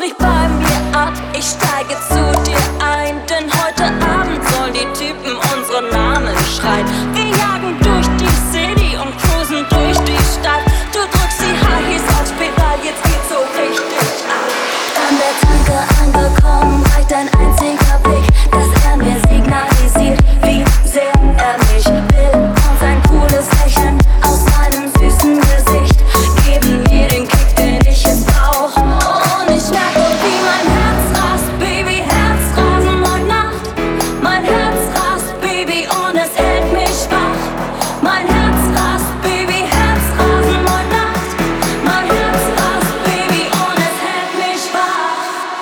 sprich bei mir ab, ich steige zu dir ein. Denn heute Abend sollen die Typen unsere Namen schreien. Wir jagen durch die City und cruisen durch die Stadt. Du drückst die High Heels aufs Pedal, jetzt geht's so richtig ab. An der Tanke angekommen, reicht ein einziger Blick, dass er mir signalisiert, wie sehr er mich will. Und sein cooles Lächeln aus seinem süßen Gesicht geben mir den Kick, den ich jetzt brauch. Und ich merke, wie mein Herz rast, Baby, Herzrasen heute Nacht. Mein Herz rast, Baby, und es hält mich wach. Mein Herz rast, Baby, Herzrasen heute Nacht. Mein Herz rast, Baby, und es hält mich wach.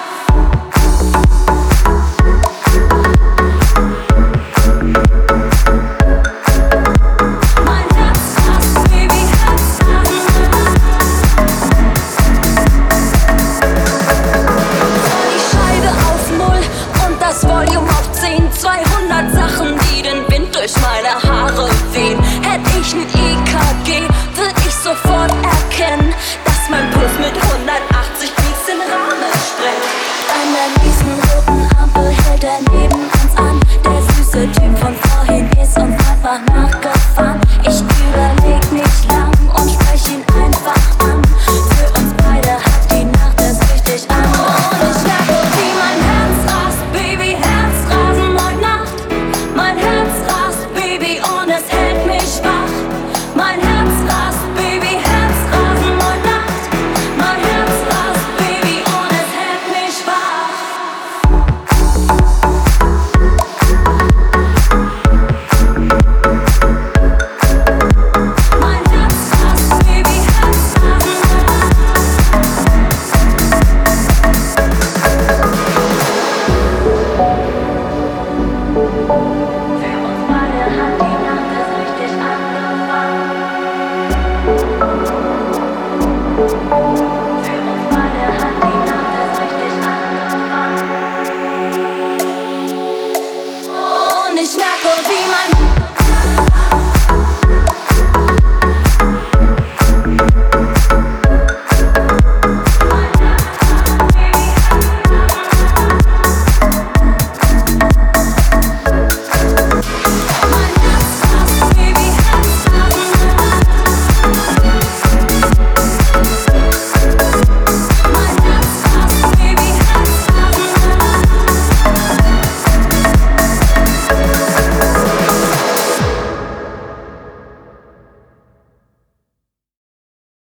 Mein Herz rast, Baby, Herzrasen heute Nacht. Die Scheibe auf Null und das Volume auf 10. 200 Sachen, die den Wind durch meine Haare wehen. Hätt ich ein EKG, würd ich sofort erkennen, dass mein Puls mit 180 Beats den Rahmen sprengt. An der nächsten roten Ampel hält er neben uns an. Der süße Typ von vorhin ist uns einfach nachgefahren. Ich überleg nicht lang und sprech ihn einfach an. Für uns beide hat die Nacht es richtig an. Und ich merke, wie mein Herz rast, Baby, Herzrasen heute Nacht. Mein Herz rast, Baby, und es hält mich wach. Mein Herz rast, Baby, Herzrasen heute Nacht. Mein Herz rast, Baby, und es hält mich wach. Mein Herz rast, Baby, Herzrasen heute Nacht. Für uns beide hat die Nacht es richtig angefangen.